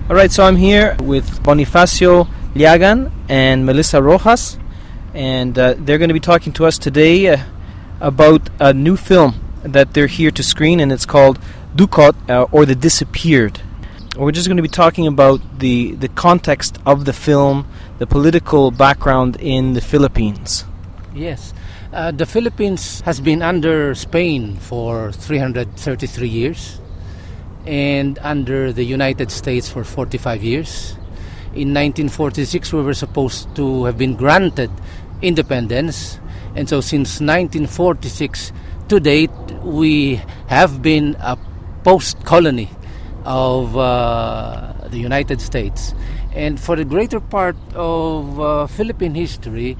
All right, so I'm here with Bonifacio Llagan and Melissa Rojas, and they're going to be talking to us today about a new film that they're here to screen, and it's called Ducot, or The Disappeared. We're just going to be talking about the context of the film, the political background in the Philippines. Yes. The Philippines has been under Spain for 333 years and under the United States for 45 years. In 1946, we were supposed to have been granted independence. And so since 1946 to date, we have been a post-colony of the United States. And for the greater part of Philippine history,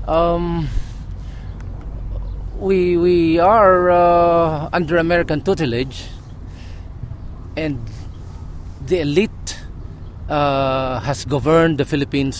we are under American tutelage, and the elite has governed the Philippines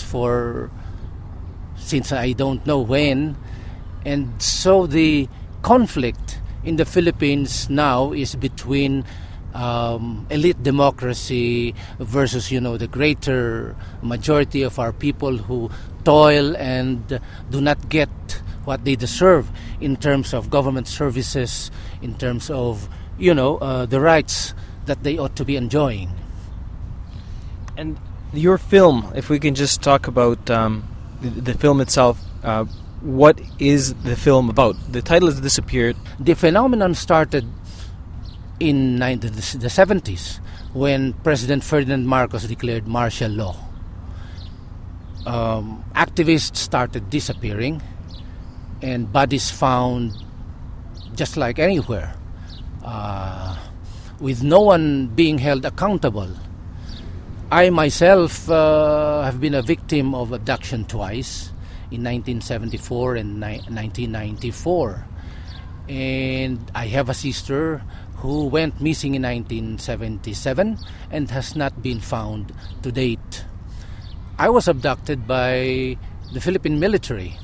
since I don't know when. And so the conflict in the Philippines now is between elite democracy versus, the greater majority of our people who toil and do not get what they deserve in terms of government services, in terms of, the rights that they ought to be enjoying. And your film, if we can just talk about the film itself, what is the film about? The title is Disappeared. The phenomenon started in the 70s when President Ferdinand Marcos declared martial law. Activists started disappearing, and bodies found just like anywhere, with no one being held accountable. I myself have been a victim of abduction twice, in 1974 and 1994. And I have a sister who went missing in 1977 and has not been found to date. I was abducted by the Philippine military.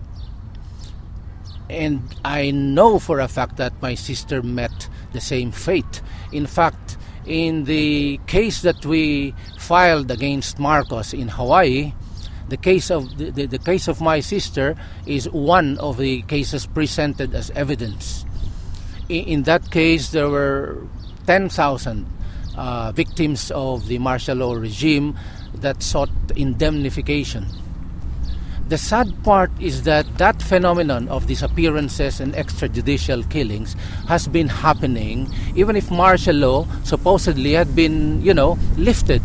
And I know for a fact that my sister met the same fate. In fact, in the case that we filed against Marcos in Hawaii, the case of the case of my sister is one of the cases presented as evidence. In that case, there were 10,000 victims of the martial law regime that sought indemnification. The sad part is that phenomenon of disappearances and extrajudicial killings has been happening even if martial law supposedly had been, lifted.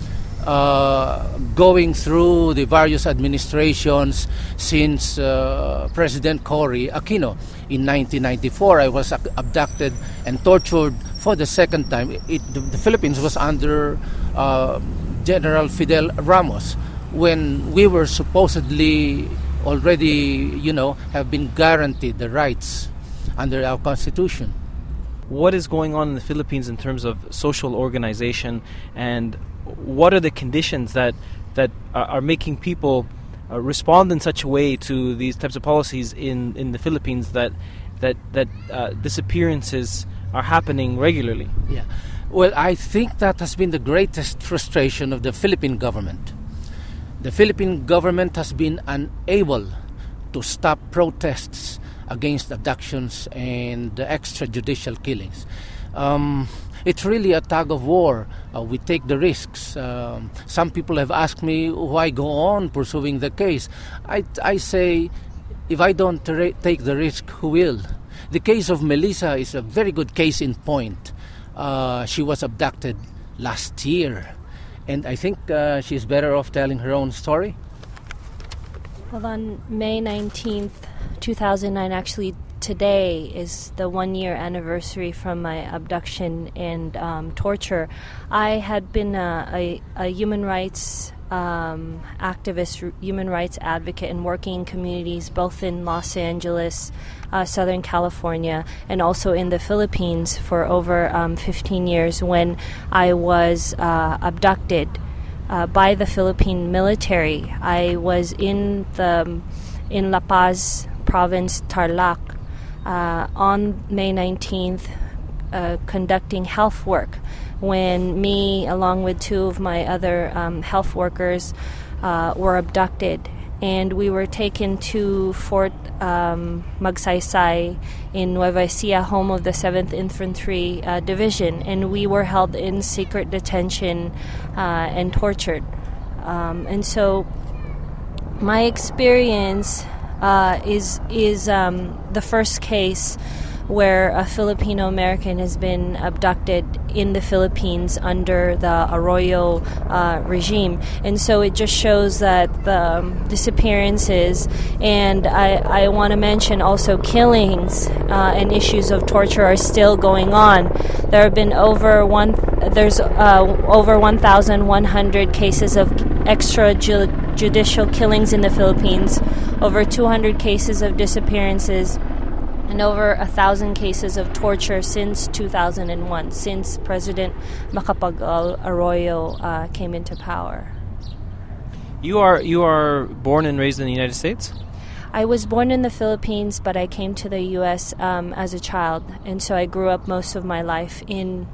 Going through the various administrations since President Cory Aquino. In 1994, I was abducted and tortured for the second time. The Philippines was under General Fidel Ramos, when we were supposedly already, have been guaranteed the rights under our Constitution. What is going on in the Philippines in terms of social organization, and what are the conditions that are making people respond in such a way to these types of policies in the Philippines that disappearances are happening regularly? Yeah. Well, I think that has been the greatest frustration of the Philippine government. The Philippine government has been unable to stop protests against abductions and extrajudicial killings. It's really a tug of war. We take the risks. Some people have asked me why go on pursuing the case. I say, if I don't take the risk, who will? The case of Melissa is a very good case in point. She was abducted last year. And I think she's better off telling her own story. Well, on May 19th, 2009, actually today is the 1-year anniversary from my abduction and torture. I had been a human rights activist, human rights advocate, and working in communities both in Los Angeles, Southern California, and also in the Philippines for over 15 years when I was abducted by the Philippine military. I was in La Paz province, Tarlac, on May 19th, conducting health work when me, along with two of my other health workers, were abducted. And we were taken to Fort Magsaysay in Nueva Ecija, home of the 7th Infantry Division. And we were held in secret detention and tortured. And so my experience is the first case where a Filipino American has been abducted in the Philippines under the Arroyo regime. And so it just shows that the disappearances, and I want to mention also killings and issues of torture are still going on. There have been over 1,100 cases of extrajudicial killings in the Philippines, over 200 cases of disappearances, and over 1,000 cases of torture since 2001, since President Macapagal Arroyo came into power. You are born and raised in the United States? I was born in the Philippines, but I came to the U.S. As a child, and so I grew up most of my life in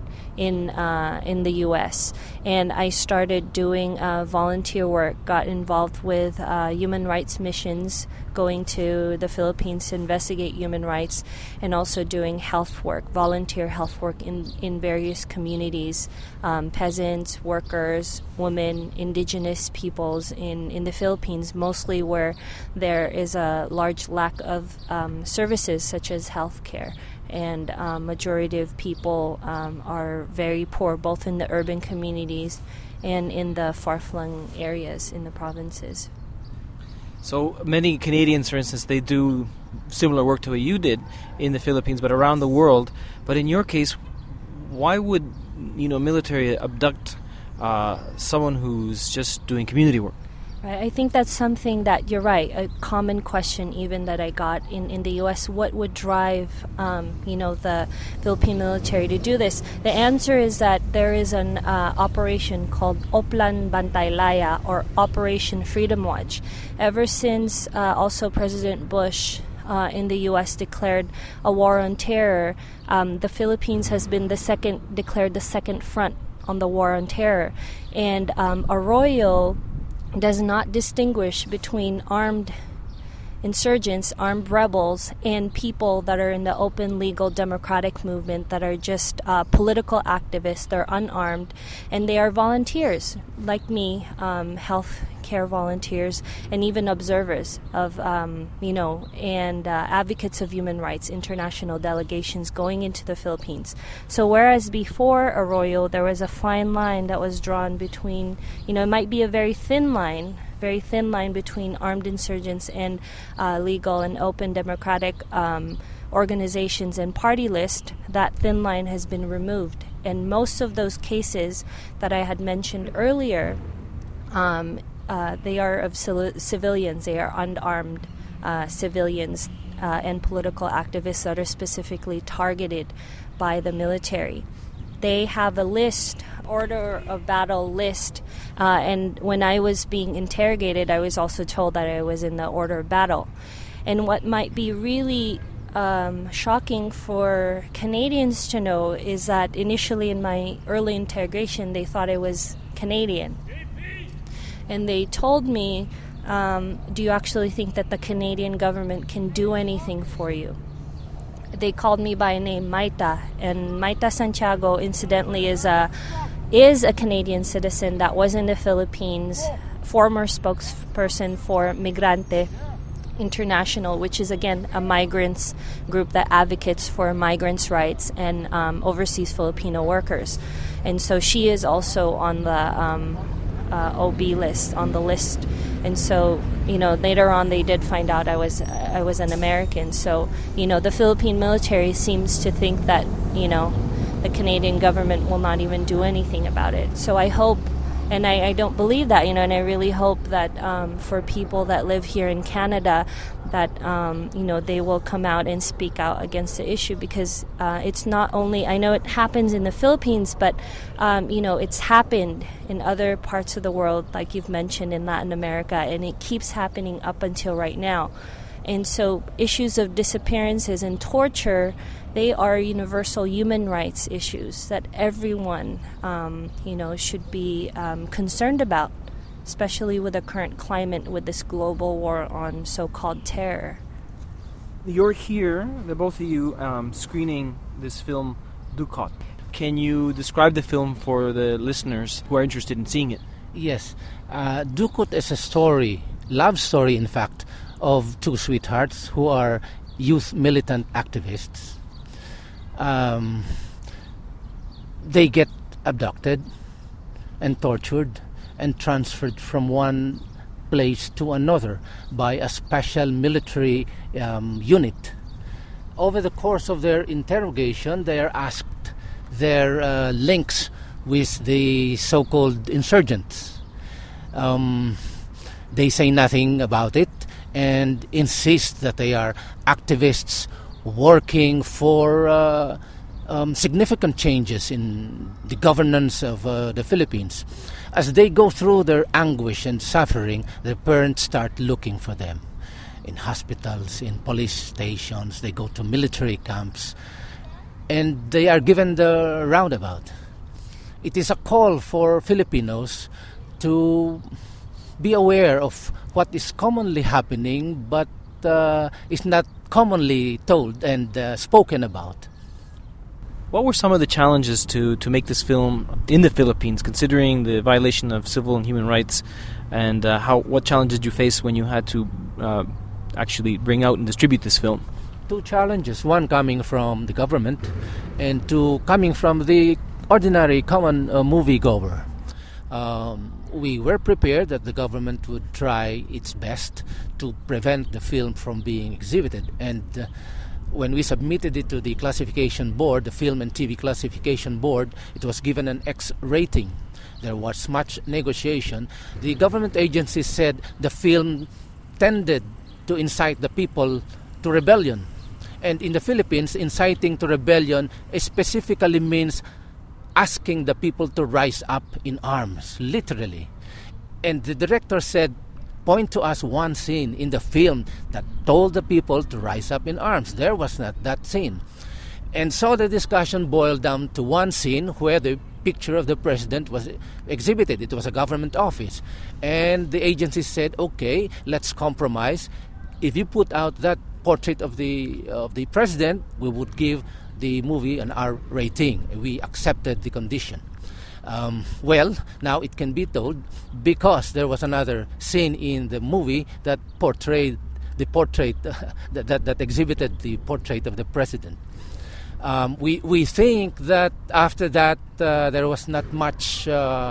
the U.S. And I started doing volunteer work, got involved with human rights missions, going to the Philippines to investigate human rights, and also doing health work, volunteer health work in various communities, peasants, workers, women, indigenous peoples in the Philippines, mostly where there is a large lack of services such as health care. And majority of people are very poor, both in the urban communities and in the far-flung areas in the provinces. So many Canadians, for instance, they do similar work to what you did in the Philippines, but around the world. But in your case, why would military abduct someone who's just doing community work? Right. I think that's something that you're right. A common question, even that I got in the U.S. What would drive, the Philippine military to do this? The answer is that there is an operation called Oplan Bantaylaya, or Operation Freedom Watch. Ever since also President Bush in the U.S. declared a war on terror, the Philippines has been declared the second front on the war on terror, and Arroyo does not distinguish between armed insurgents, armed rebels, and people that are in the open, legal, democratic movement that are just political activists. They're unarmed, and they are volunteers, like me, health care volunteers, and even observers of, and advocates of human rights, international delegations going into the Philippines. So whereas before Arroyo, there was a fine line that was drawn between, it might be a very thin line between armed insurgents and legal and open democratic organizations and party list, that thin line has been removed. And most of those cases that I had mentioned earlier, they are of civilians. They are unarmed civilians and political activists that are specifically targeted by the military. They have a list, order of battle list, and when I was being interrogated, I was also told that I was in the order of battle. And what might be really shocking for Canadians to know is that initially in my early interrogation, they thought I was Canadian. And they told me, do you actually think that the Canadian government can do anything for you? They called me by name Maita, and Maita Santiago, incidentally, is a Canadian citizen that was in the Philippines, former spokesperson for Migrante International, which is, again, a migrants group that advocates for migrants' rights and overseas Filipino workers. And so she is also on the OB list, on the list. And so, later on they did find out I was an American. So, the Philippine military seems to think that, the Canadian government will not even do anything about it. So I hope, and I don't believe that, and I really hope that for people that live here in Canada, that, they will come out and speak out against the issue, because it's not only, I know it happens in the Philippines, but, it's happened in other parts of the world, like you've mentioned, in Latin America, and it keeps happening up until right now. And so issues of disappearances and torture, they are universal human rights issues that everyone, should be concerned about, especially with the current climate with this global war on so-called terror. You're here, the both of you, screening this film, Dukat. Can you describe the film for the listeners who are interested in seeing it? Yes. Dukat is a story, love story in fact, of two sweethearts who are youth militant activists. They get abducted and tortured and transferred from one place to another by a special military unit. Over the course of their interrogation, they are asked their links with the so-called insurgents. They say nothing about it and insist that they are activists working for significant changes in the governance of the Philippines. As they go through their anguish and suffering, their parents start looking for them in hospitals, in police stations. They go to military camps, and they are given the roundabout. It is a call for Filipinos to be aware of what is commonly happening, but is not commonly told and spoken about. What were some of the challenges to make this film in the Philippines, considering the violation of civil and human rights, and what challenges did you face when you had to actually bring out and distribute this film? Two challenges, one coming from the government and two coming from the ordinary common moviegoer. We were prepared that the government would try its best to prevent the film from being exhibited, and when we submitted it to the classification board, the Film and TV Classification Board, it was given an X rating. There was much negotiation. The government agency said the film tended to incite the people to rebellion. And in the Philippines, inciting to rebellion specifically means asking the people to rise up in arms, literally. And the director said, point to us one scene in the film that told the people to rise up in arms. There was not that scene. And so the discussion boiled down to one scene where the picture of the president was exhibited. It was a government office. And the agency said, okay, let's compromise. If you put out that portrait of the president, we would give the movie an R rating. We accepted the condition. Well, now it can be told because there was another scene in the movie that portrayed the portrait that exhibited the portrait of the president. We think that after that there was not much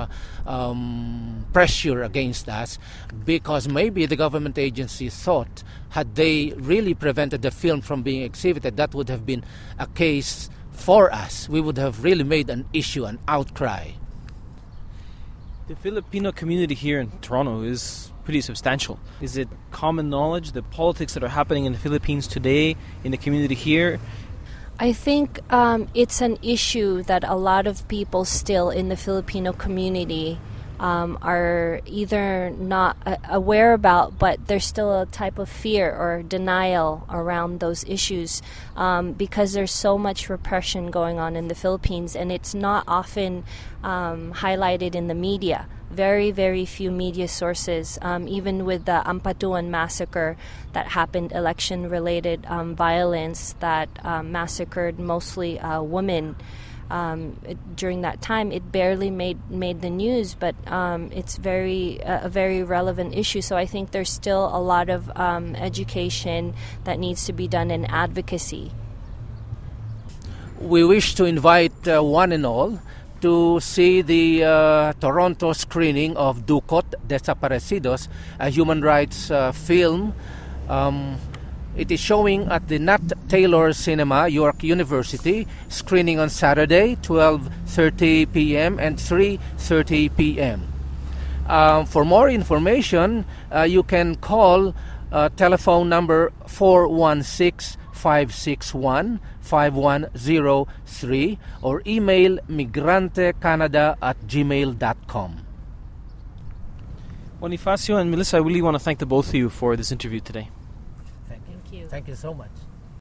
pressure against us, because maybe the government agency thought had they really prevented the film from being exhibited, that would have been a case for us. We would have really made an issue, an outcry. The Filipino community here in Toronto is pretty substantial. Is it common knowledge, the politics that are happening in the Philippines today, in the community here? I think it's an issue that a lot of people still in the Filipino community are either not aware about, but there's still a type of fear or denial around those issues because there's so much repression going on in the Philippines, and it's not often highlighted in the media. Very, very few media sources, even with the Ampatuan massacre that happened, election-related violence that massacred mostly women. During that time, it barely made the news, but it's a very relevant issue. So I think there's still a lot of education that needs to be done in advocacy. We wish to invite one and all to see the Toronto screening of Dukat, Desaparecidos, a human rights film. It is showing at the Nat Taylor Cinema, York University, screening on Saturday, 12:30 p.m. and 3:30 p.m. For more information, you can call telephone number 416-561-5103 or email migrantecanada@gmail.com. Bonifacio and Melissa, I really want to thank the both of you for this interview today. Thank you. Thank you so much.